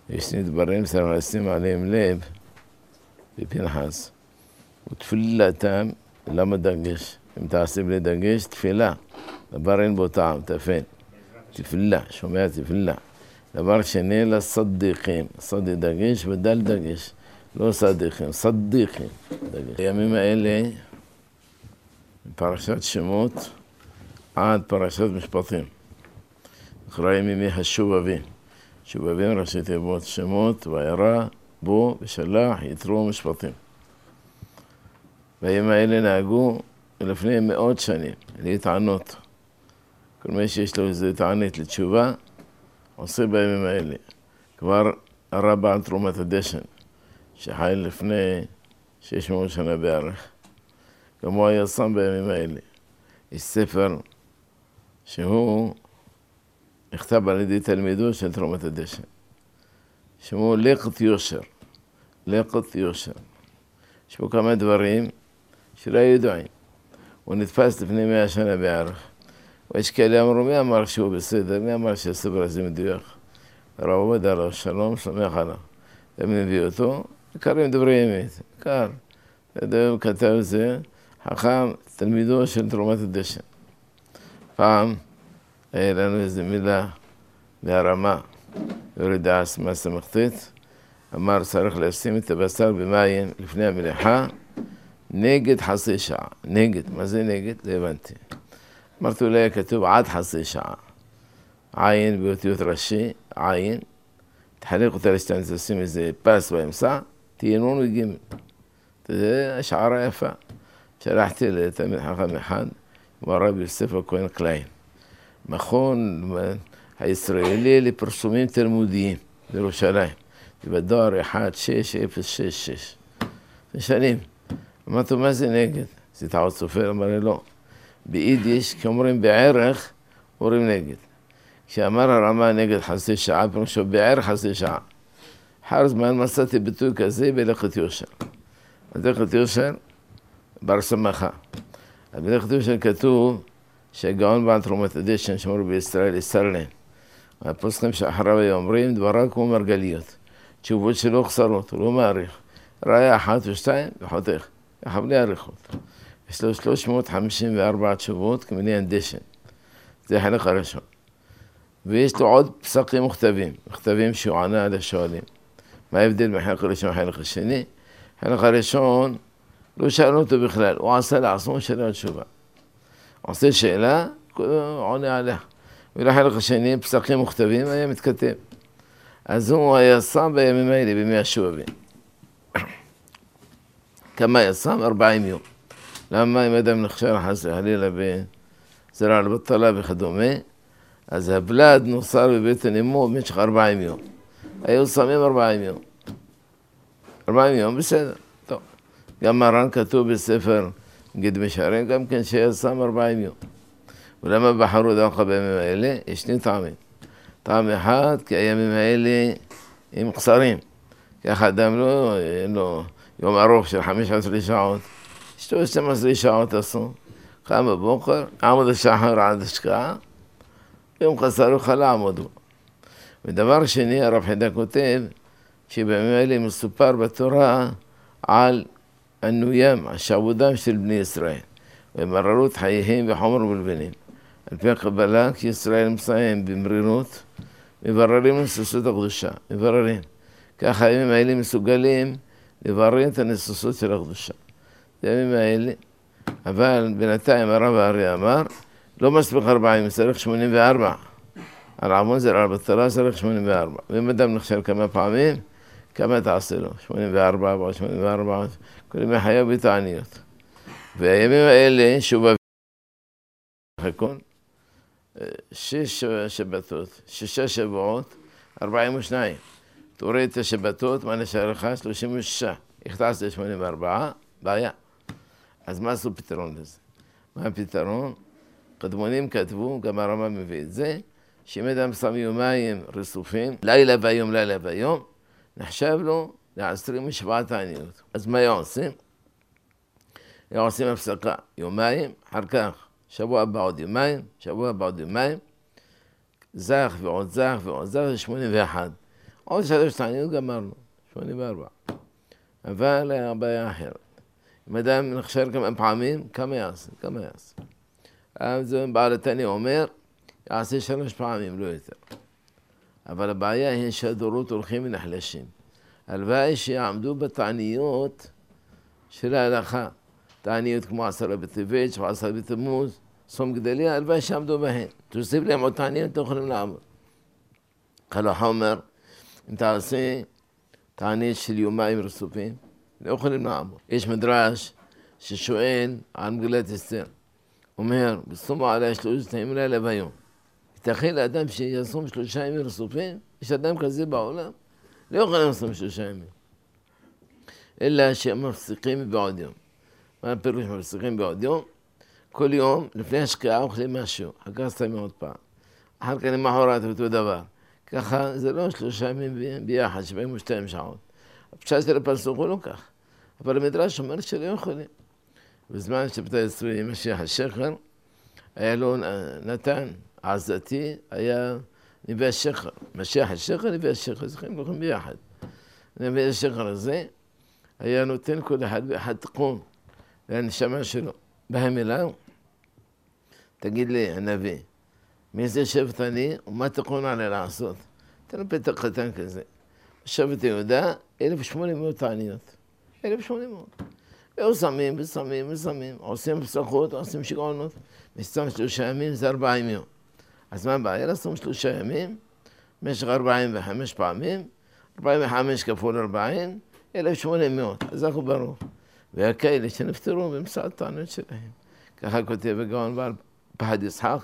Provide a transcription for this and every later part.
יש שני דברים צריך לשים עליהם לב בפנחס. ותפילתם, למה דגש? אם תעשה בלי דגש, תפילה. דבר אין בו טעם, תפל. תפילה, שומע תפילה. דבר שני, לסדיקים. סדי דגש ודל דגש. לא סדיקים, סדיקים. בימים האלה, פרשת שמות עד פרשת משפטים. אחראים ימי השובבים. שובבים ראשי תיבות שמות, וירא, בו, ושלח, יתרו משפטים. בימים האלה נהגו לפני מאות שנים להתענות. כל מי שיש לו איזו תענית לתשובה, עושה בימים האלה. כבר הרב על תרומת הדשן, שחי לפני 600 שנה בערך. גם הוא היה שם בימים האלה. יש ספר שהוא נכתב על ידי תלמידו של תרומת הדשן. שמו לקט יושר. לקט יושר. יש פה כמה דברים שלא ידועים. הוא נתפס לפני 100 שנה בערך. ויש כאלה אמרו, מי אמר שהוא בסדר? מי אמר שהספר הזה מדויק? הרב עובד עליו, שלום, שמח עליו. הם מביא אותו, קרים דברי אמת. קר. הוא כתב זה, חכם, תלמידו של תרומת הדשן. פעם היה לנו איזו מילה בהרמה, יורידס מהסמכתית, אמר צריך לשים את הבשר במים לפני המליחה, נגד חצי שעה. נגד, מה זה נגד? לא הבנתי. אמרתי אולי כתוב עד חצי שעה. עין באותיות ראשי, עין, תחלק אותה לשתיים, תשים איזה פס באמצע, תהיה נון וגימל. זה השערה יפה. שלחתי לתלמיד חכם אחד, הוא הרב יוסף הכהן קליין. מכון הישראלי לפרסומים תלמודיים בירושלים. בדואר 16666. זה שנים. אמרתי, מה זה נגד? זה טעות סופר? אמר לי, לא. ביידיש, כשאומרים בערך, אומרים נגד. כשאמר הרמה נגד חצי שעה, פרשו בערך חצי שעה. אחר זמן מצאתי ביטוי כזה בלקט יושר. בלקט יושר, בר סמכה. בלקט יושר כתוב שהגאון בעל תרומת הדשן שמור בישראל יסרלן. הפוסקים שאחריו היו אומרים דבריו כמו מרגליות. תשובות שלא חסרות, הוא לא מעריך. ראיה אחת ושתיים וחותך. ככה בלי עריכות. יש לו 354 תשובות כמניין דשן. זה החלק הראשון. ויש לו עוד פסקים וכתבים. מכתבים שהוא ענה על השואלים. מה ההבדל בין החלק הראשון לחלק השני? החלק הראשון לא שאלו אותו בכלל. הוא עשה לעצמו שאלה תשובה. עושה שאלה, עונה עליה. ולחלק השני, פסקים וכתבים, היה מתכתב. אז הוא היה שם בימים האלה, בימי השובבים. כמה היה שם? 40 יום. למה אם אדם נחשר חס וחלילה בזרע לבטלה וכדומה, אז הבלד נוצר בבטן אמו במשך 40 יום. היו שמים 40 יום. 40 יום, בסדר. טוב. גם מרן כתוב בספר גיד משערים, גם כן שהיה שם 40 יום. ולמה בחרו דווקא בימים האלה? יש שני טעמים. טעם אחד, כי הימים האלה הם קצרים. ככה אדם לא, אין לו יום ארוך של 15 שעות. אשתו 12 שעות עשו. קם בבוקר, עמוד השחר עד השקעה, יום קצר יוכל לעמוד בו. ודבר שני, הרב חידה כותב, שבימים האלה מסופר בתורה על ענוים, השעבודם של בני ישראל. ומררות חייהם וחומר ולבנים. על פי הקבלה, כי ישראל מסיים במרירות, מבררים לנססות הקדושה, מבררים. ככה הימים האלה מסוגלים לברר את הנססות של הקדושה. זה הימים האלה, אבל בינתיים הרב הארי אמר, לא מספיק 40, צריך 84. על עמוד זה על בטלה צריך 84. ואם אדם נכשל כמה פעמים, כמה תעשה לו? 84, ועוד 84, כל ימי חייו בתעניות. והימים האלה, שובבים, חכון, 6 שבתות, 6 שבועות, 42. תוריד את השבתות, מה נשאר לך? 36. איך תעשה 84? בעיה. אז מה עשו פתרון לזה? מה הפתרון? קדמונים כתבו, גם הרמב"ם מביא את זה, שאם אדם שם יומיים רצופים, לילה ויום, לילה ויום, נחשב לו ל27 תעניות. אז מה עושים? עושים הפסקה יומיים, אחר כך שבוע הבא עוד יומיים, שבוע הבא עוד יומיים, זך ועוד זך ועוד זך, זה 81. עוד 3 תעניות גמרנו, 84. אבל היה בעיה אחרת. אם אדם נכשל כמה פעמים, כמה יעשה? אז בעל התניא אומר, יעשה 3 פעמים, לא יותר. אבל הבעיה היא שהדורות הולכים ונחלשים. הלוואי שיעמדו בתעניות של ההלכה. תעניות כמו 10 בטבת, 17 בתמוז, צום גדליה, הלוואי שיעמדו בהן. תוסיף להם עוד תעניות, לא יכולים לעמוד. קל וחומר, אם תעשה תענית של יומיים רצופים, לא יכולים לעמוד. יש מדרש ששואל על מגילת אסתר. אומר, בצומו עליה 3 ימים לילה ויום. ייתכן לאדם שיצום 3 ימים רצופים? יש אדם כזה בעולם? לא יכולים לצום 3 ימים. אלא שהם מפסיקים בעוד יום. מה הפירוש מפסיקים בעוד יום? כל יום, לפני השקיעה אוכלים משהו, אחר כך סתמים עוד פעם. אחר כך למחרת אותו דבר. ככה זה לא 3 ימים ביחד, 72 שעות. הפשט של הפסוק הוא לא כך. אבל המדרש אומר שלא יכולים. בזמן שבתה עשרי משיח השכר, היה לו נתן עזתי, היה נביא השכר. משיח השכר, נביא השכר, צריכים ללכם ביחד. נביא השכר הזה, היה נותן כל אחד ואחד תיקון לנשמה שלו. בהם אליו, תגיד לי, הנביא, מאיזה שבט אני ומה תיקון עלי לעשות? תן לו פתק קטן כזה. שבט יהודה, 1,800 תעניות. 1,800. ושמים, עושים פסחות, עושים שיגעונות. מסתם 3 ימים זה 40 יום. אז מה הבעיה? לעשות 3 ימים, במשך 45 פעמים, 45 כפול 40, 1,800. אז אנחנו ברור. והכאלה שנפטרו במצאת תעניות שלהם. ככה כותב הגאון בעל פחד יצחק,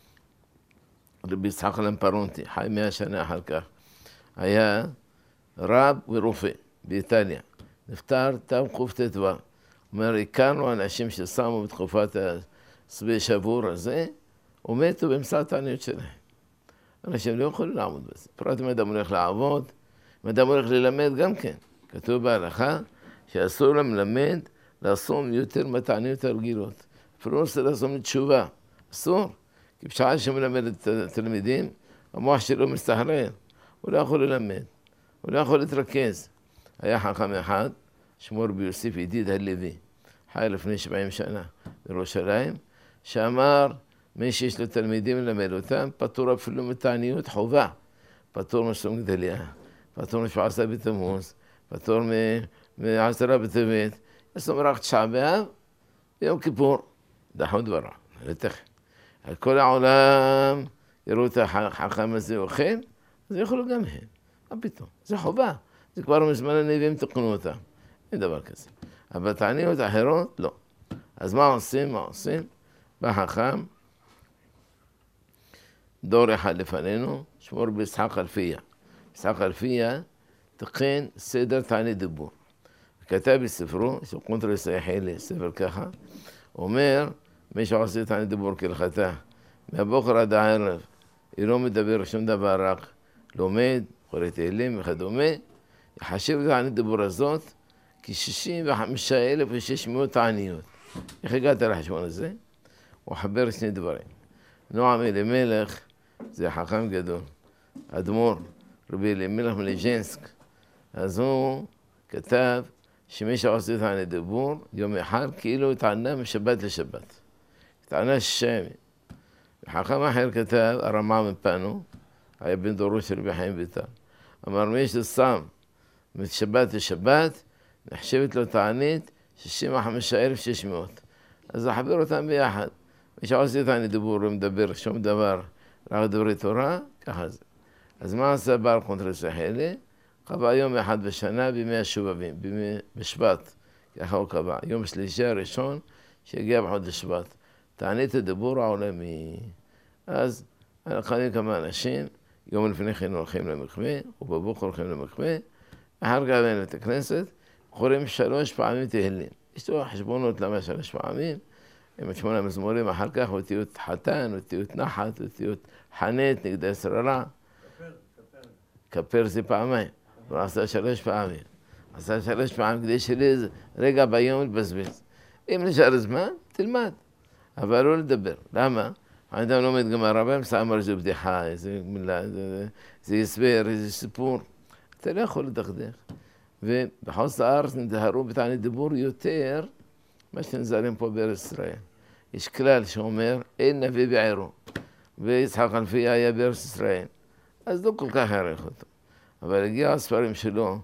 רבי יצחק למפרונטי, חי 100 שנה אחר כך. היה רב ורופא באיטליה. נפטר תם קט"ו. אומר, הכרנו אנשים ששמו בתקופת הסבי שבור הזה, ומתו באמצע תעניות שלהם. אנשים לא יכולים לעמוד בזה. פרט אם אדם הולך לעבוד, אם אדם הולך ללמד גם כן. כתוב בהלכה שאסור למלמד לעשות יותר מהתעניות הרגילות. אפילו לא רוצה לעשות לתשובה. אסור. כי בשעה שמלמד את התלמידים, המוח שלו מסתחרר. הוא לא יכול ללמד. הוא לא יכול להתרכז. היה חכם אחד, שמו רבי יוסף ידיד הלוי, חי לפני 70 שנה בירושלים, שאמר, מי שיש לו תלמידים ללמד אותם, פטור אפילו מתעניות חובה. פטור משום גדליה, פטור מ-17 בתמוז, פטור מ-10 בטבת, יש לו רק 9 באב, ויום כיפור, דחו דברה, לתכן. על כל העולם יראו את החכם הזה אוכל, אז יכולו גם הם. מה פתאום? זה חובה. זה כבר מזמן הנביאים תקנו אותם. אין דבר כזה. אבל תעניות אחרות, לא. אז מה עושים? בא חכם, דור אחד לפנינו, שמו רבי יצחק אלפיה. יצחק אלפיה תקן סדר תענית דיבור. כתב בספרו, יש קונטרס היחילי, ספר ככה, אומר, מי שעושה תענית דיבור כהלכתה, מהבוקר עד הערב, היא לא מדבר שום דבר, רק לומד, קורא תהילים וכדומה, יחשב את תענית דיבור הזאת כ-65,600 תעניות. איך הגעת לחשבון הזה? הוא חבר 2 דברים. נועם אלימלך, זה חכם גדול, אדמו"ר, רבי אלימלך מליז'נסק, אז הוא כתב שמי שעושה תענית דיבור, יום אחד כאילו התענה משבת לשבת. התענה 6 ימים. וחכם אחר כתב, הרמ"א מפנו, היה בן דורו של רבי חיים ויטל. אמר, מי ששם משבת לשבת, נחשבת לו תענית 65,600. אז לחבר אותם ביחד. מי שעושה תענית דיבור ומדבר שום דבר, רק דברי תורה, ככה זה. אז מה עשה בעל קונטרס היחילי? קבע יום אחד בשנה בימי השובבים, בשבט, ככה הוא קבע. יום שלישי הראשון שהגיע בחודש שבט. תענית הדיבור העולמי. אז אנחנו כמה אנשים, יום לפני כן הולכים למקווה, ובבוקר הולכים למקווה, אחר כך בבית הכנסת, קוראים 3 פעמים תהילים. יש לו חשבונות למה 3 פעמים, עם 8 מזמורים, אחר כך אותיות חתן, אותיות נחת, אותיות חנית, נגדי שררה. כפר זה פעמיים, הוא עשה 3 פעמים. עשה 3 פעמים כדי שלי רגע ביום לבזבז. אם נשאר זמן, תלמד, אבל לא לדבר. למה? אדם לומד גמרא, באמצע אמר איזו בדיחה, איזה מילה, איזה הסבר, איזה סיפור. אתה לא יכול לדכדך. ובחוץ לארץ נדהרו בתענית דיבור יותר מה שנזהרים פה בארץ ישראל. יש כלל שאומר, אין נביא בעירו. ויצחק אלפיה היה בארץ ישראל. אז לא כל כך העריך אותו. אבל הגיעו הספרים שלו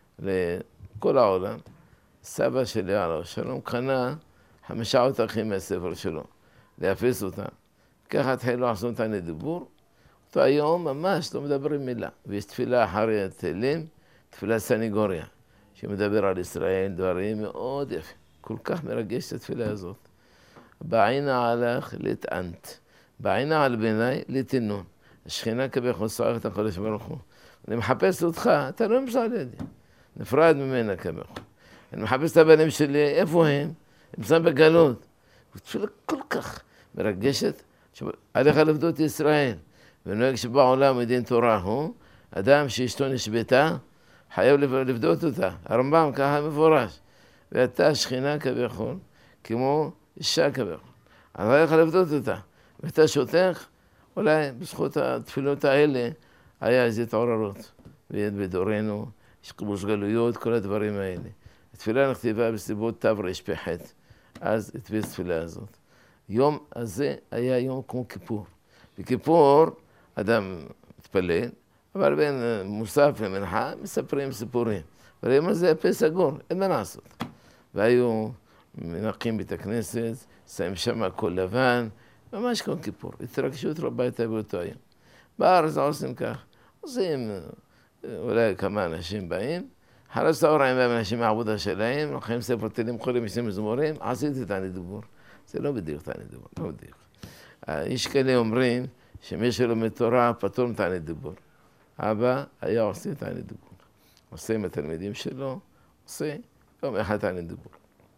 לכל העולם. סבא שלי עליו שלום קנה 5 עותקים מהספר שלו, להפיץ אותם. ככה התחילו לעשות תענית דיבור. אותו היום ממש לא מדברים מילה. ויש תפילה אחרי התהילים, תפילת סניגוריה, שמדבר על ישראל, דברים מאוד יפים. כל כך מרגש את התפילה הזאת. בעינה עלך לתענת, בעינה על ביני לתינון. השכינה כבכל צועקת הקדוש ברוך הוא. אני מחפש אותך, אתה לא נמצא לידי. נפרד ממנה כבכל. אני מחפש את הבנים שלי, איפה הם? הם נמצאים בגלות. תפילה כל כך מרגשת, עליך לפדות את ישראל. ונוהג שבעולם מדין תורה הוא, אדם שאשתו נשבתה, חייב לפדות אותה. הרמב"ם ככה מפורש. ואתה שכינה כביכול, כמו אישה כביכול. אז עליך לפדות אותה. ואתה שותך, אולי בזכות התפילות האלה, היה איזו התעוררות. בדורנו, יש כיבוש גלויות, כל הדברים האלה. התפילה נכתבה בסיבות תרפ"ח, אז התפיס התפילה הזאת. יום הזה היה יום כמו כיפור. בכיפור אדם מתפלל, אבל בין מוסף למנחה מספרים סיפורים. והיום הזה הפה סגור, אין מה לעשות. והיו מנקים בית הכנסת, שמים שם הכל לבן, ממש כמו כיפור. התרגשות רבה הייתה באותו היום. בארץ עושים כך, עושים אולי כמה אנשים באים, אחרי צהריים באים אנשים מהעבודה שלהם, לוקחים ספר תהילים חולים, עושים מזמורים, עשיתי תענית דיבור. זה לא בדיוק תענית דיבור, לא בדיוק. יש כאלה אומרים שמי שלומד תורה פטור מתענית דיבור. אבא היה עושה תענית דיבור. עושה עם התלמידים שלו, עושה יום אחד תענית דיבור.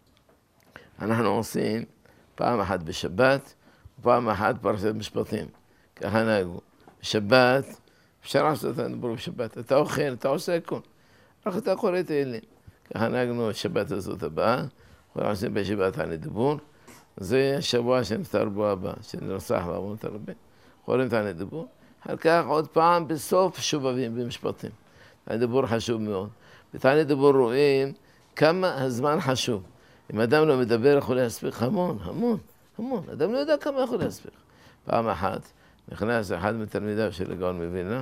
אנחנו עושים פעם אחת בשבת, ופעם אחת פרשת משפטים. ככה נהגו. בשבת, אפשר לעשות תענית דיבור בשבת. אתה אוכל, אתה עושה הכל. רק אתה קורא תהילים. ככה נהגנו שבת הזאת הבאה, אנחנו עושים בישיבת תענית דיבור. זה השבוע שנפטר בו הבא, שנרצח בעוונות הרבה. קוראים תענית דיבור. אחר כך עוד פעם בסוף שובבים במשפטים. תענית דיבור חשוב מאוד. בתענית דיבור רואים כמה הזמן חשוב. אם אדם לא מדבר יכול להספיק המון, המון, המון. אדם לא יודע כמה יכול להספיק. פעם אחת נכנס אחד מתלמידיו של הגאון מווילנה,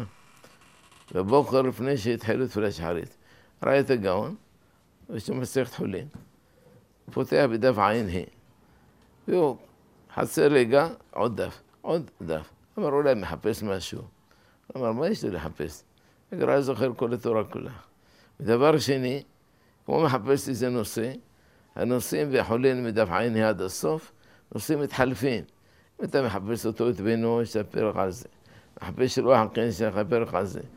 בבוקר לפני שהתחילו תפילת שחרית. ראה את הגאון, ויש לו מסכת חולין. פותח בדף עין ה'. והוא חסר רגע, עוד דף, עוד דף. אמר, אולי מחפש משהו. אמר, מה יש לי לחפש? הגר"א זוכר כל התורה כולה. ודבר שני, כמו מחפש איזה נושא, הנושאים והחולין מדף עין עד הסוף, נושאים מתחלפים. אם אתה מחפש אותו את בינו, יש הפרק על זה. מחפש שלוח הקן, יש לך הפרק על זה.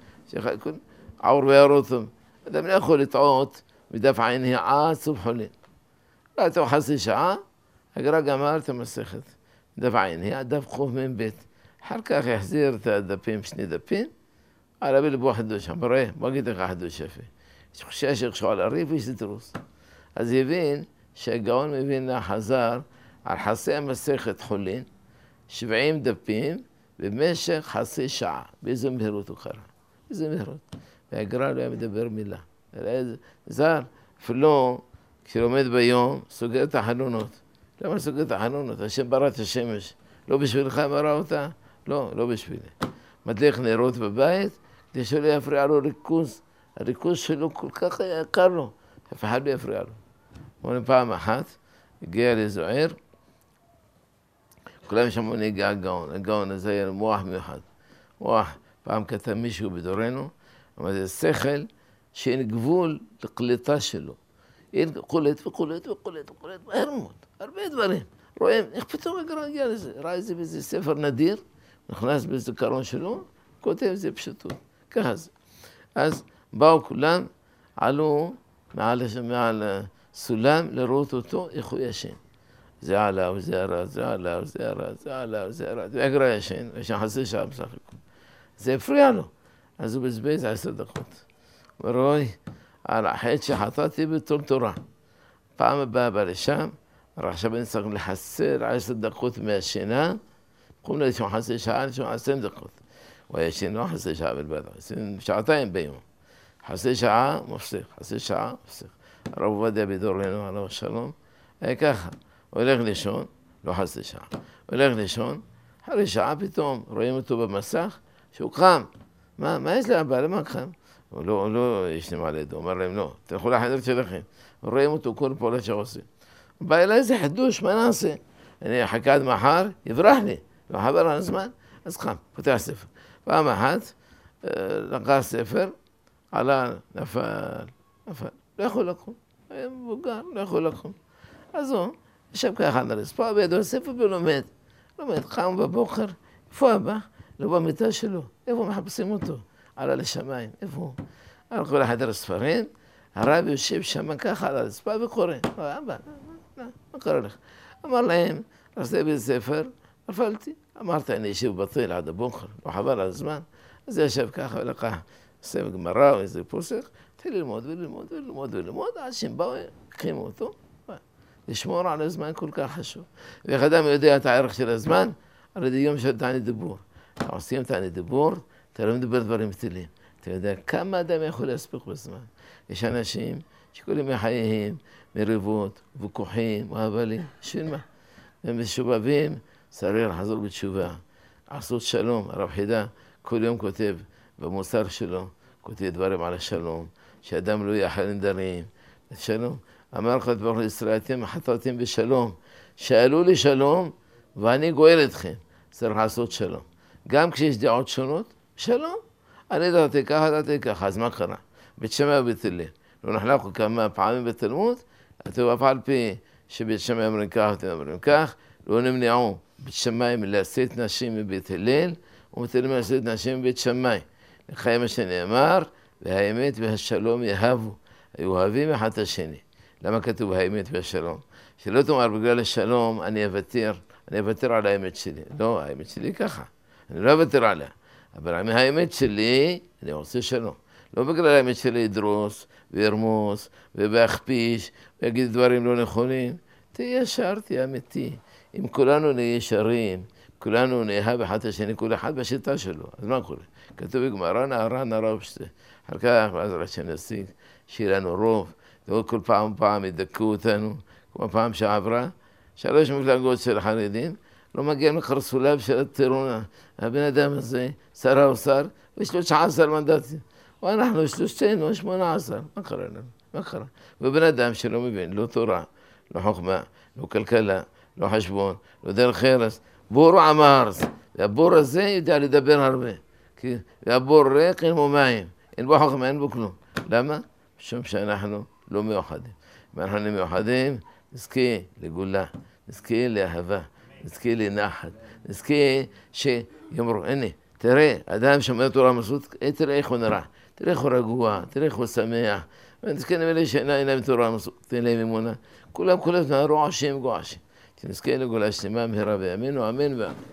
עור וירותם. אדם לא יכול לטעות מדף עין עד סוף חולין. לא, תוך חצי שעה, הגר"א גמר את המסכת. דף עין, דף קמ"ב. אחר כך יחזיר את הדפים, 2 דפים, הרבי לבוא חידוש. אמר, בוא אגיד לך חידוש יפה. יש חושש שיחשו על הריב ויש דרוס. אז הבין שהגאון מווילנה חזר על חצי המסכת חולין, 70 דפים, במשך חצי שעה. באיזו מהירות הוא קרא. באיזו מהירות. והגר"א לא היה מדבר מילה. זר, אפילו כשלומד ביום, סוגר את החלונות. למה סוגר את החלונות? השם ברא את השמש. לא בשבילך ברא אותה? לא, לא בשבילי. מדליק נרות בבית, כדי שלא יפריע לו ריכוז. הריכוז שלו כל כך היה יקר לו. אף אחד לא יפריע לו. אומרים פעם אחת, הגיע לאיזו עיר, כולם שמעו נהיגה הגאון. הגאון הזה היה מוח מיוחד. מוח, פעם כתב מישהו בדורנו, אבל זה שכל שאין גבול לקליטה שלו. אין קולט וקולט וקולט וקולט, מהר מאוד, הרבה דברים. רואים, איך פתאום הגר"א הגיע לזה? ראה את זה באיזה ספר נדיר, נכנס באיזה קרון שלו, כותב את זה פשוטות. ככה זה. אז באו כולם, עלו מעל סולם לראות אותו, איך הוא ישן. זה עלה וזה ירד, זה עלה וזה ירד, זה עלה וזה ירד. והגר"א ישן, וישן חצי שעה בסך הכל. זה הפריע לו. אז הוא בזבז 10 דקות. הוא אומר, אוי, על החטא שחטאתי בתור תורה. פעם הבאה בא לשם, עכשיו אני צריך לחסר 10 דקות מהשינה, קום לישון חצי שעה, לישון 10 דקות. הוא היה ישן לא חצי שעה בלבד, 2 ביום. חצי שעה, מפסיק, חצי שעה, מפסיק. הרב עובדיה בדורנו, עליו השלום, היה ככה, הולך לישון, לא חצי שעה, הולך לישון, אחרי שעה פתאום רואים אותו במסך, שהוא קם. מה יש לאבא? למה קם? הוא לא ישנים על ידו, אומר להם לא, תלכו לחדר שלכם. רואים אותו כל פעולה שעושים. הוא בא אליי איזה חידוש, מה נעשה? אני אחכה עד מחר, יברח לי, לא חבר על הזמן, אז קם, פותח ספר. פעם אחת, לקח ספר, עלה, נפל, לא יכול לקום, היה מבוגר, לא יכול לקום. אז הוא יושב ככה על הרצפה, בידו ספר ולומד. לומד, קם בבוקר, איפה אבא? לא במיטה שלו, איפה מחפשים אותו? עלה לשמיים, איפה הוא? הלכו לחדר הספרים, הרב יושב שם ככה על הרצפה וקורא. אבא, מה קרה לך? אמר להם, רציתי בית ספר, נפלתי. אמרת, אני יושב בטל עד הבוקר, לא חבל על הזמן. אז ישב ככה ולקח ספר גמרא או איזה פוסק, התחיל ללמוד וללמוד וללמוד וללמוד, עד שהם באו, הקימו אותו. לשמור על הזמן כל כך חשוב. ואיך אדם יודע את הערך של הזמן, על ידי יום של תענית דיבור. אתה עושים תענית דיבור, אתה לא מדבר דברים בטלים. אתה יודע כמה אדם יכול להספיק בזמן. יש אנשים שכל ימי חייהם, מריבות, ויכוחים, והבלים, בשביל מה? הם משובבים, צריך לחזור בתשובה. לעשות שלום, הרב חידה כל יום כותב במוסר שלו, כותב דברים על השלום, שאדם לא יאכל נדרים, שלום. אמר לך דבר לישראל, אתם חטאתם בשלום. שאלו לי שלום, ואני גואל אתכם. צריך לעשות שלום. גם כשיש דעות שונות, שלום. אני דעתי ככה, דעתי ככה, אז מה קרה? בית שמאי ובית הלל. לא נחלקו כמה פעמים בתלמוד, אתם אף על פי שבית שמאי אומרים כך, אתם אומרים כך, לא נמנעו בית שמאי מלשאת נשים מבית הלל, ובית הלל מלשאת נשים מבית שמאי. לחיים שנאמר, והאמת והשלום יהבו. היו אוהבים אחד את השני. למה כתוב האמת והשלום? שלא תאמר בגלל השלום אני אוותר על האמת שלי. לא, האמת שלי ככה. אני לא אוותר עליה. אבל האמת שלי, אני עושה שלום. לא בגלל האמת שלי ידרוס וירמוס ויכפיש ויגיד דברים לא נכונים. תהיה ישר, תהיה אמיתי. אם כולנו נהיה ישרים, כולנו נאהב אחד את השני, כל אחד בשיטה שלו. אז מה קורה? כתוב בגמרא נערה נערה ופשטה. אחר כך, בעזרת שנשיג, שיהיה לנו רוב. כל פעם ידכאו אותנו, כמו פעם שעברה, 3 מפלגות של החרדים, לא מגיעים לקרסוליו של הטירון, הבן אדם הזה, שר האוצר, יש לו 19 מנדטים, ואנחנו שלושתנו 18, מה קרה לנו? מה קרה? ובן אדם שלא מבין, לא תורה, לא חוכמה, לא כלכלה, לא חשבון, לא דרך ארץ, בור עם הארץ, והבור הזה יודע לדבר הרבה, והבור ריק אין בו מים, אין בו חוכמה, אין בו כלום. למה? משום שאנחנו לא מיוחדים. אם אנחנו מיוחדים, נזכה לגאולה, נזכה לאהבה, נזכה לנחת, נזכה שיאמרו, הנה, תראה, אדם שומע תורה מסות, תראה איך הוא נראה, תראה איך הוא רגוע, תראה איך הוא שמח, ונזכה נמלא שאין להם תורה מסות, תן להם אמונה, כולם נערו עשים גועשים, שנזכה לגאולה שלמה מהרה בימינו, אמן ואמן.